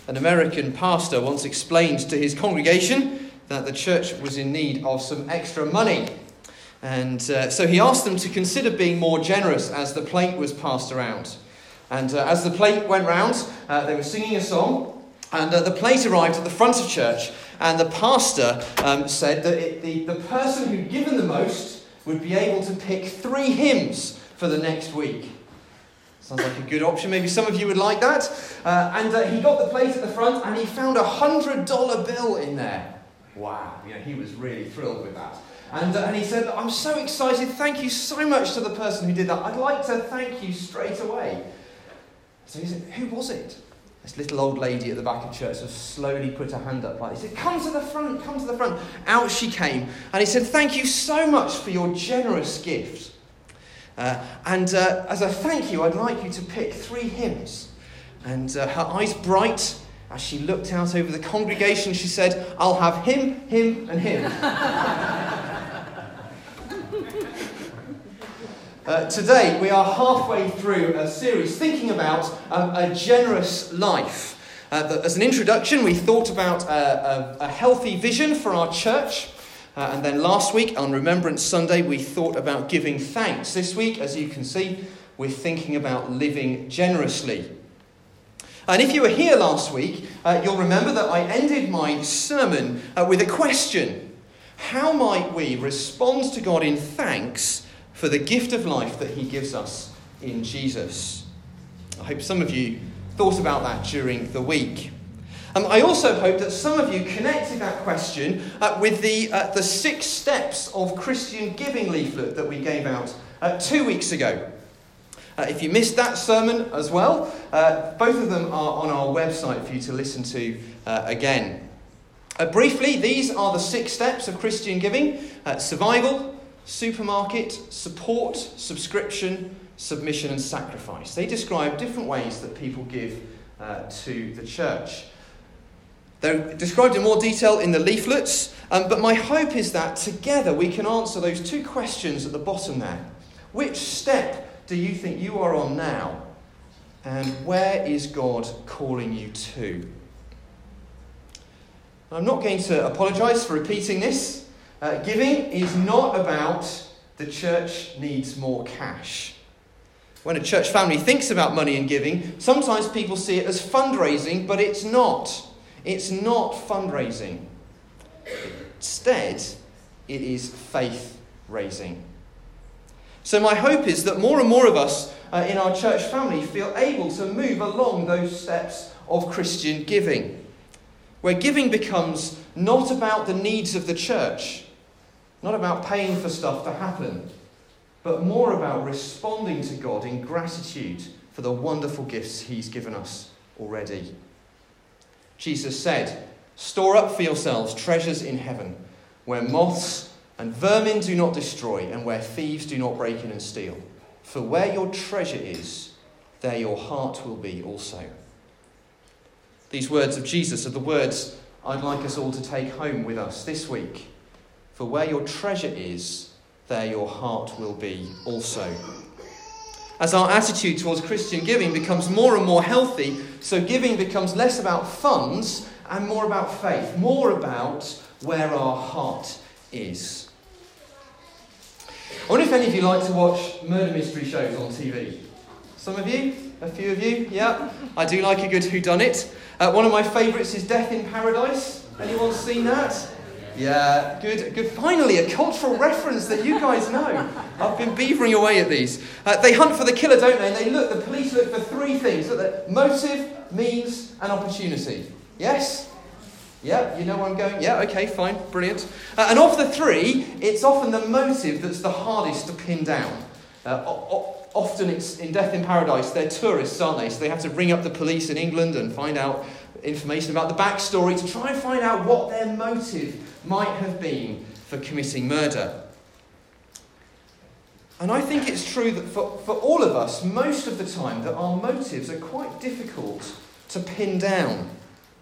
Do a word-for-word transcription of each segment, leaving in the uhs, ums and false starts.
An American pastor once explained to his congregation that the church was in need of some extra money. And uh, so he asked them to consider being more generous as the plate was passed around. And uh, as the plate went round, uh, they were singing a song, and uh, the plate arrived at the front of church, and the pastor um, said that it, the, the person who'd given the most would be able to pick three hymns for the next week. Sounds like a good option. Maybe some of you would like that. Uh, and uh, he got the plate at the front and he found a one hundred dollar bill in there. Wow. You know, he was really thrilled with that. And, uh, and he said, I'm so excited. Thank you so much to the person who did that. I'd like to thank you straight away. So he said, who was it? This little old lady at the back of church just slowly put her hand up like this. He said, come to the front, come to the front. Out she came. And he said, thank you so much for your generous gift. Uh, and uh, as a thank you, I'd like you to pick three hymns. And uh, her eyes bright, as she looked out over the congregation, she said, I'll have him, him, and him. uh, today, we are halfway through a series thinking about um, a generous life. Uh, the, as an introduction, we thought about uh, a, a healthy vision for our church. Uh, and then last week, on Remembrance Sunday, we thought about giving thanks. This week, as you can see, we're thinking about living generously. And if you were here last week, uh, you'll remember that I ended my sermon uh, with a question. How might we respond to God in thanks for the gift of life that he gives us in Jesus? I hope some of you thought about that during the week. Um, I also hope that some of you connected that question uh, with the uh, the six steps of Christian giving leaflet that we gave out uh, two weeks ago. Uh, if you missed that sermon as well, uh, both of them are on our website for you to listen to uh, again. Uh, briefly, these are the six steps of Christian giving. Uh, survival, supermarket, support, subscription, submission and sacrifice. They describe different ways that people give uh, to the church. They're described in more detail in the leaflets, um, but my hope is that together we can answer those two questions at the bottom there. Which step do you think you are on now? And where is God calling you to? I'm not going to apologise for repeating this. Uh, giving is not about the church needs more cash. When a church family thinks about money and giving, sometimes people see it as fundraising, but it's not. It's not fundraising. Instead, it is faith-raising. So my hope is that more and more of us uh, in our church family feel able to move along those steps of Christian giving, where giving becomes not about the needs of the church, not about paying for stuff to happen, but more about responding to God in gratitude for the wonderful gifts he's given us already. Jesus said, store up for yourselves treasures in heaven, where moths and vermin do not destroy, and where thieves do not break in and steal. For where your treasure is, there your heart will be also. These words of Jesus are the words I'd like us all to take home with us this week. For where your treasure is, there your heart will be also. As our attitude towards Christian giving becomes more and more healthy, so giving becomes less about funds and more about faith, more about where our heart is. I wonder if any of you like to watch murder mystery shows on T V. Some of you? A few of you? Yeah. I do like a good whodunit. Uh, one of my favourites is Death in Paradise. Anyone seen that? Yeah, good, good. Finally, a cultural reference that you guys know. I've been beavering away at these. Uh, they hunt for the killer, don't they? And they look. The police look for three things: look at motive, means, and opportunity. Yes? Yeah, you know where I'm going? Yeah, okay, fine, brilliant. Uh, and of the three, it's often the motive that's the hardest to pin down. Uh, o- o- often it's in Death in Paradise, they're tourists, aren't they? So they have to ring up the police in England and find out information about the backstory to try and find out what their motive might have been for committing murder. And I think it's true that for, for all of us, most of the time, that our motives are quite difficult to pin down.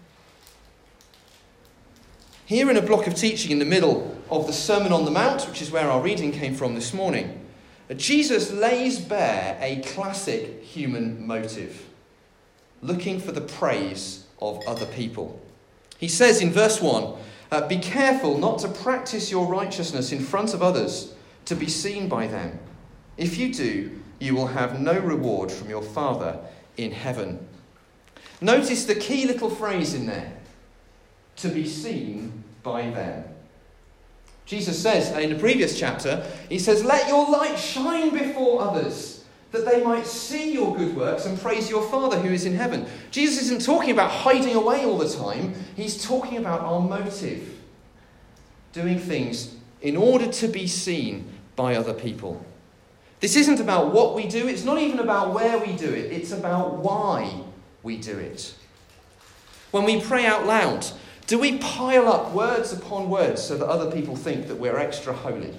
Here in a block of teaching in the middle of the Sermon on the Mount, which is where our reading came from this morning, Jesus lays bare a classic human motive. looking for the praise of other people. He says in verse one, uh, be careful not to practice your righteousness in front of others to be seen by them. If you do, you will have no reward from your Father in heaven. Notice the key little phrase in there, to be seen by them. Jesus says in the previous chapter, he says, let your light shine before others, that they might see your good works and praise your Father who is in heaven. Jesus isn't talking about hiding away all the time. He's talking about our motive. Doing things in order to be seen by other people. This isn't about what we do. It's not even about where we do it. It's about why we do it. When we pray out loud, do we pile up words upon words so that other people think that we're extra holy?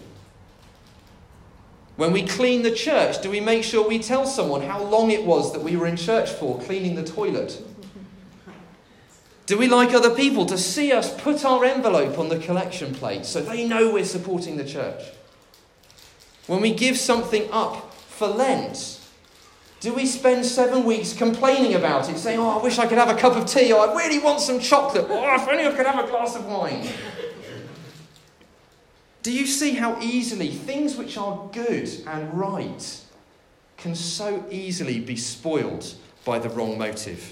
When we clean the church, do we make sure we tell someone how long it was that we were in church for, cleaning the toilet? Do we like other people to see us put our envelope on the collection plate so they know we're supporting the church? When we give something up for Lent, do we spend seven weeks complaining about it, saying, oh, I wish I could have a cup of tea, or I really want some chocolate, or if only I could have a glass of wine? Do you see how easily things which are good and right can so easily be spoiled by the wrong motive?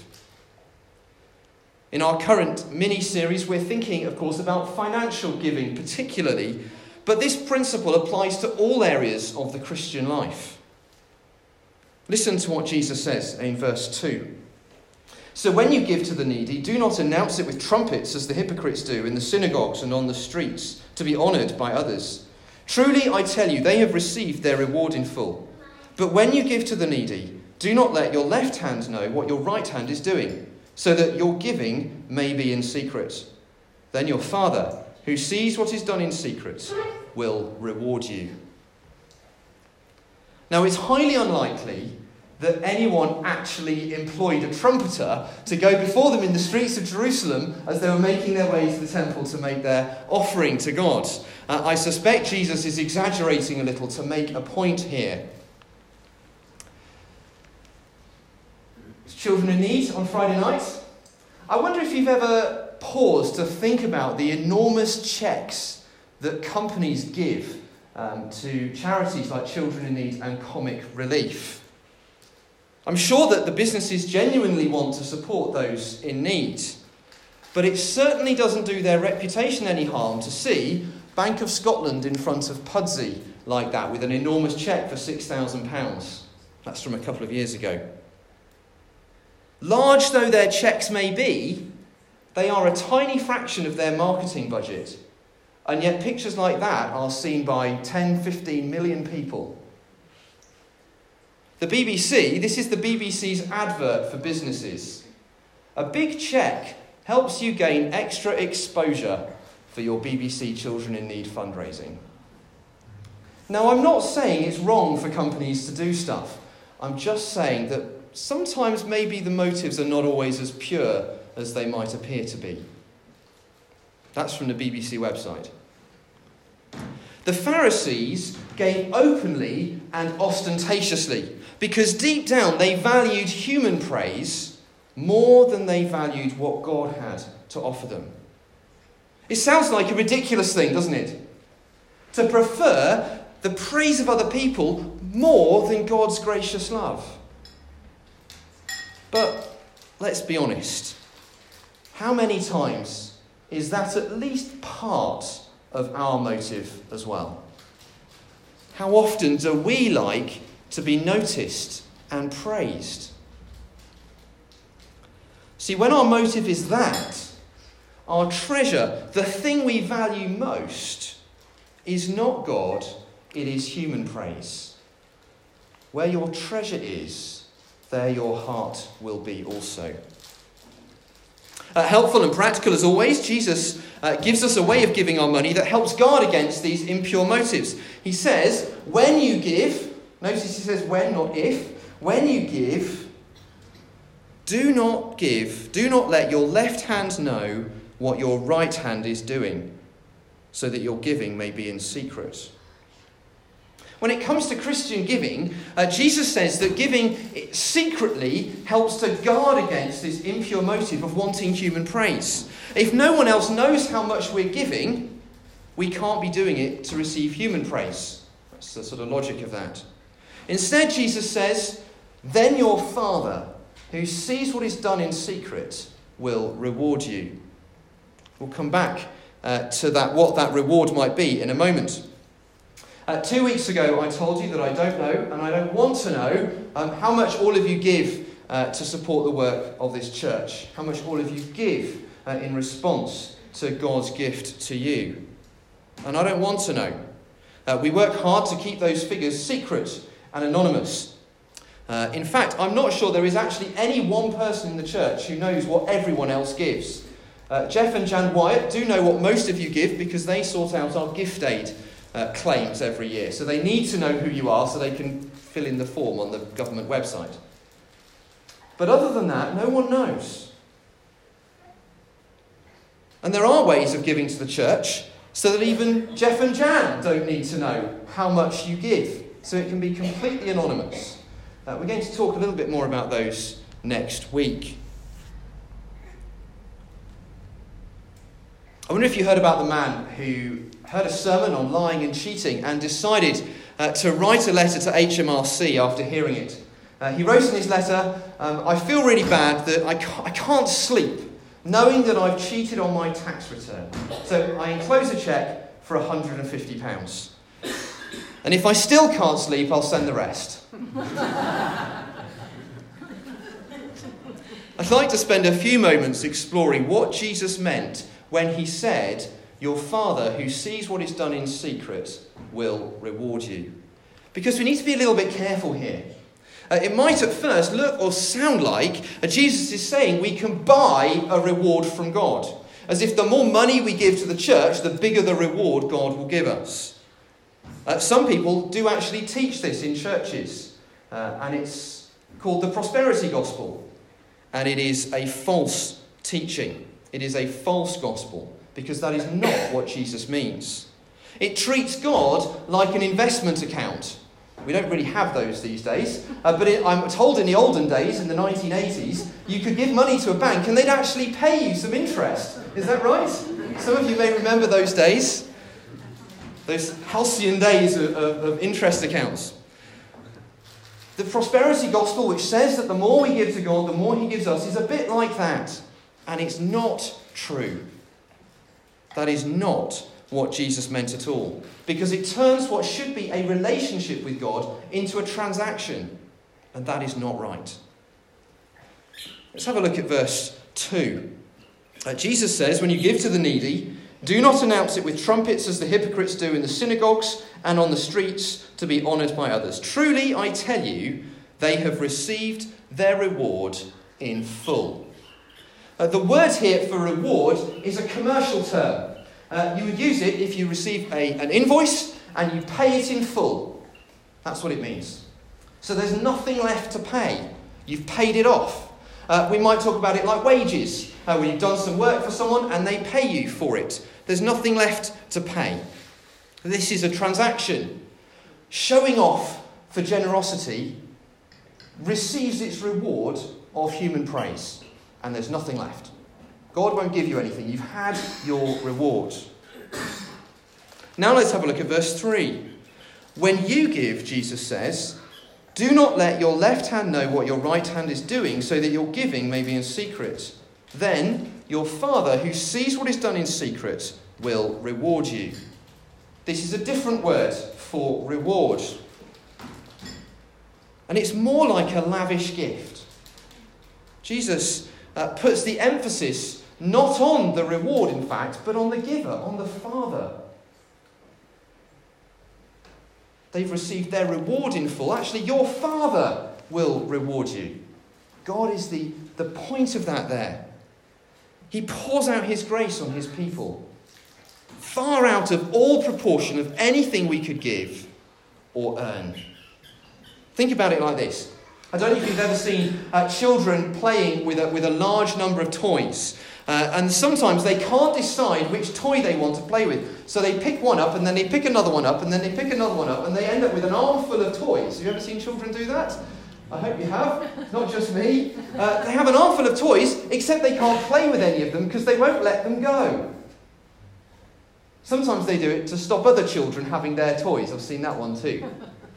In our current mini-series, we're thinking, of course, about financial giving particularly, but this principle applies to all areas of the Christian life. Listen to what Jesus says in verse two. So when you give to the needy, do not announce it with trumpets as the hypocrites do in the synagogues and on the streets, to be honoured by others. Truly, I tell you, they have received their reward in full. But when you give to the needy, do not let your left hand know what your right hand is doing, so that your giving may be in secret. Then your Father, who sees what is done in secret, will reward you. Now, it's highly unlikely that anyone actually employed a trumpeter to go before them in the streets of Jerusalem as they were making their way to the temple to make their offering to God. Uh, I suspect Jesus is exaggerating a little to make a point here. Children in need on Friday night. I wonder if you've ever paused to think about the enormous cheques that companies give um, to charities like Children in Need and Comic Relief. I'm sure that the businesses genuinely want to support those in need, but it certainly doesn't do their reputation any harm to see Bank of Scotland in front of Pudsey like that with an enormous cheque for six thousand pounds. That's from a couple of years ago. Large though their cheques may be, they are a tiny fraction of their marketing budget. And yet pictures like that are seen by ten, fifteen million people. The B B C, this is the B B C's advert for businesses. A big cheque helps you gain extra exposure for your B B C Children in Need fundraising. Now, I'm not saying it's wrong for companies to do stuff. I'm just saying that sometimes maybe the motives are not always as pure as they might appear to be. That's from the B B C website. The Pharisees gave openly and ostentatiously because deep down they valued human praise more than they valued what God had to offer them. It sounds like a ridiculous thing, doesn't it? To prefer the praise of other people more than God's gracious love. But let's be honest. How many times is that at least part of our motive as well? How often do we like to be noticed and praised? See, when our motive is that, our treasure, the thing we value most, is not God, it is human praise. Where your treasure is, there your heart will be also. Uh, helpful and practical as always, Jesus uh, gives us a way of giving our money that helps guard against these impure motives. He says, when you give, notice he says when, not if, when you give, do not give, do not let your left hand know what your right hand is doing, so that your giving may be in secret. When it comes to Christian giving, uh, Jesus says that giving secretly helps to guard against this impure motive of wanting human praise. If no one else knows how much we're giving, we can't be doing it to receive human praise. That's the sort of logic of that. Instead, Jesus says, then your Father, who sees what is done in secret, will reward you. We'll come back uh, to that, what that reward might be in a moment. Uh, two weeks ago, I told you that I don't know, and I don't want to know, um, how much all of you give uh, to support the work of this church. How much all of you give uh, in response to God's gift to you. And I don't want to know. Uh, we work hard to keep those figures secret and anonymous. Uh, in fact, I'm not sure there is actually any one person in the church who knows what everyone else gives. Uh, Jeff and Jan Wyatt do know what most of you give because they sort out our gift aid Uh, claims every year. So they need to know who you are so they can fill in the form on the government website. But other than that, no one knows. And there are ways of giving to the church so that even Jeff and Jan don't need to know how much you give. So it can be completely anonymous. Uh, we're going to talk a little bit more about those next week. I wonder if you heard about the man who heard a sermon on lying and cheating and decided uh, to write a letter to H M R C after hearing it. Uh, he wrote in his letter, um, I feel really bad that I can't, I can't sleep knowing that I've cheated on my tax return. So I enclose a cheque for one hundred fifty pounds. And if I still can't sleep, I'll send the rest. I'd like to spend a few moments exploring what Jesus meant when he said, your Father who sees what is done in secret will reward you. Because we need to be a little bit careful here. Uh, it might at first look or sound like uh, Jesus is saying we can buy a reward from God. As if the more money we give to the church, the bigger the reward God will give us. Uh, some people do actually teach this in churches. Uh, and it's called the prosperity gospel. And it is a false teaching. It is a false gospel. Because that is not what Jesus means. It treats God like an investment account. We don't really have those these days. Uh, but it, I'm told in the olden days, in the nineteen eighties, you could give money to a bank and they'd actually pay you some interest. Is that right? Some of you may remember those days. Those halcyon days of, of, of interest accounts. The prosperity gospel, which says that the more we give to God, the more he gives us, is a bit like that. And it's not true. That is not what Jesus meant at all. Because it turns what should be a relationship with God into a transaction. And that is not right. Let's have a look at verse two. Uh, Jesus says, when you give to the needy, do not announce it with trumpets as the hypocrites do in the synagogues and on the streets to be honoured by others. Truly, I tell you, they have received their reward in full. Uh, the word here for reward is a commercial term. Uh, you would use it if you receive a, an invoice and you pay it in full. That's what it means. So there's nothing left to pay. You've paid it off. Uh, we might talk about it like wages, uh, when you've done some work for someone and they pay you for it. There's nothing left to pay. This is a transaction. Showing off for generosity receives its reward of human praise. And there's nothing left. God won't give you anything. You've had your reward. Now let's have a look at verse three. When you give, Jesus says, do not let your left hand know what your right hand is doing, so that your giving may be in secret. Then your Father, who sees what is done in secret, will reward you. This is a different word for reward. And it's more like a lavish gift. Jesus uh, puts the emphasis not on the reward, in fact, but on the giver, on the Father. They've received their reward in full. Actually, your Father will reward you. God is the, the point of that there. He pours out his grace on his people, far out of all proportion of anything we could give or earn. Think about it like this. I don't know if you've ever seen uh, children playing with a, with a large number of toys. Uh, and sometimes they can't decide which toy they want to play with. So they pick one up, and then they pick another one up, and then they pick another one up, and they end up with an armful of toys. Have you ever seen children do that? I hope you have, not just me. Uh, they have an armful of toys, except they can't play with any of them because they won't let them go. Sometimes they do it to stop other children having their toys. I've seen that one too.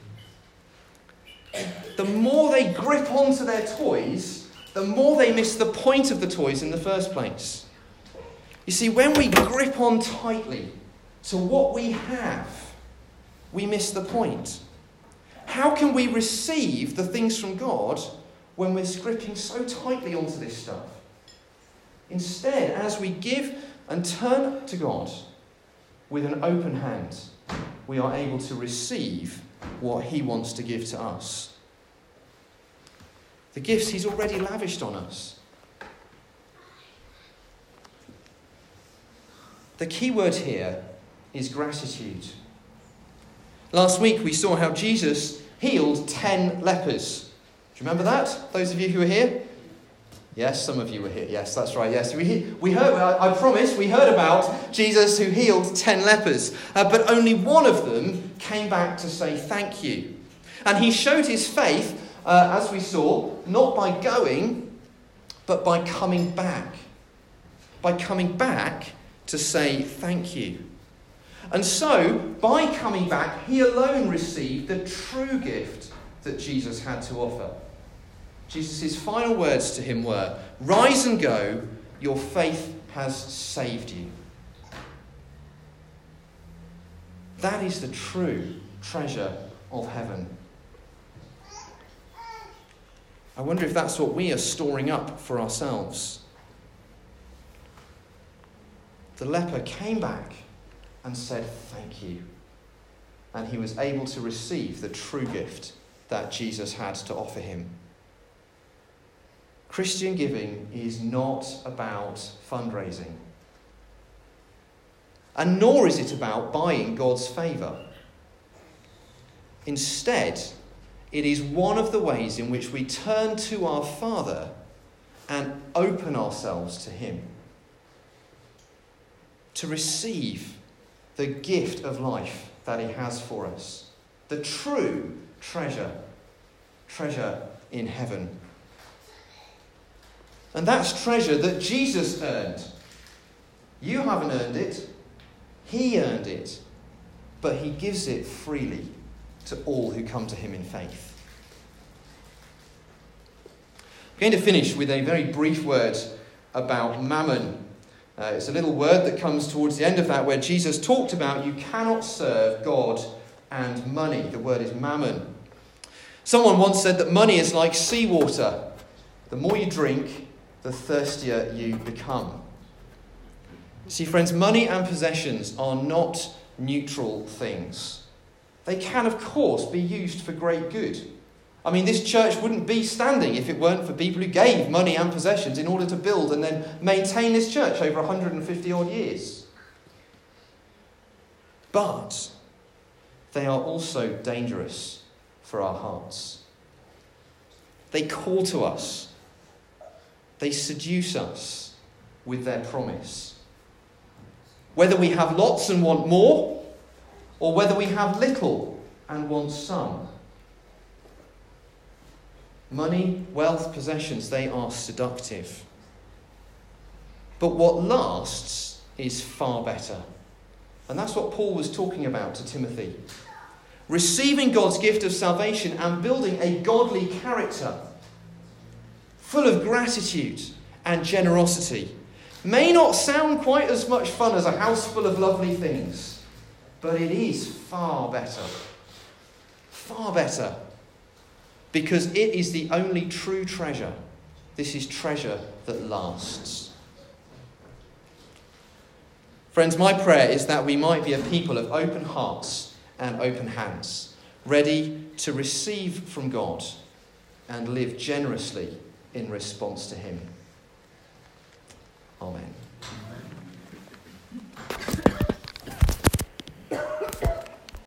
The more they grip onto their toys, the more they miss the point of the toys in the first place. You see, when we grip on tightly to what we have, we miss the point. How can we receive the things from God when we're gripping so tightly onto this stuff? Instead, as we give and turn to God with an open hand, we are able to receive what he wants to give to us. The gifts he's already lavished on us. The key word here is gratitude. Last week we saw how Jesus healed ten lepers. Do you remember that? Those of you who were here? Yes, some of you were here. Yes, that's right. Yes, we we heard. I promise we heard about Jesus who healed ten lepers, uh, but only one of them came back to say thank you, and he showed his faith, uh, as we saw, not by going, but by coming back, by coming back to say thank you. And so, by coming back, he alone received the true gift that Jesus had to offer. Jesus' final words to him were, "Rise and go, your faith has saved you." That is the true treasure of heaven. I wonder if that's what we are storing up for ourselves. The leper came back and said thank you. And he was able to receive the true gift that Jesus had to offer him. Christian giving is not about fundraising. And nor is it about buying God's favour. Instead, it is one of the ways in which we turn to our Father and open ourselves to him, to receive the gift of life that he has for us, the true treasure, treasure in heaven. And that's treasure that Jesus earned. You haven't earned it. He earned it. But he gives it freely to all who come to him in faith. I'm going to finish with a very brief word about mammon. Uh, it's a little word that comes towards the end of that where Jesus talked about you cannot serve God and money. The word is mammon. Someone once said that money is like seawater. The more you drink, the thirstier you become. See, friends, money and possessions are not neutral things. They can, of course, be used for great good. I mean, this church wouldn't be standing if it weren't for people who gave money and possessions in order to build and then maintain this church over one hundred fifty odd years. But they are also dangerous for our hearts. They call to us. They seduce us with their promise. Whether we have lots and want more, or whether we have little and want some. Money, wealth, possessions, they are seductive. But what lasts is far better. And that's what Paul was talking about to Timothy. Receiving God's gift of salvation and building a godly character, full of gratitude and generosity, may not sound quite as much fun as a house full of lovely things, but it is far better. Far better. Because it is the only true treasure. This is treasure that lasts. Friends, my prayer is that we might be a people of open hearts and open hands, ready to receive from God and live generously in response to him. Amen.